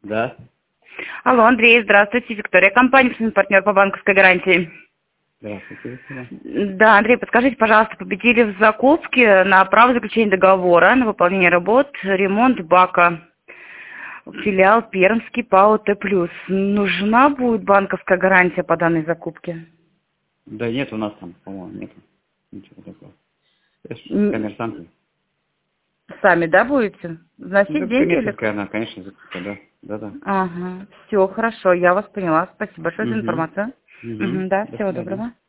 Да. Алло, Андрей, здравствуйте, Виктория, компания партнер по банковской гарантии. Здравствуйте, Виктория. Да, Андрей, подскажите, пожалуйста, победили в закупке на право заключения договора на выполнение работ, ремонт бака, филиал Пермский, ПАО Т+. Нужна будет банковская гарантия по данной закупке? Да нет, у нас там, по-моему, нет ничего такого. Я ж коммерсант. Сами, да, будете вносить Ну, деньги? коммерческая она, конечно, закупка, да. Да-да. Ага, все, хорошо, я вас поняла. Спасибо большое за Угу. информацию. Угу. Да, До всего свидания. доброго.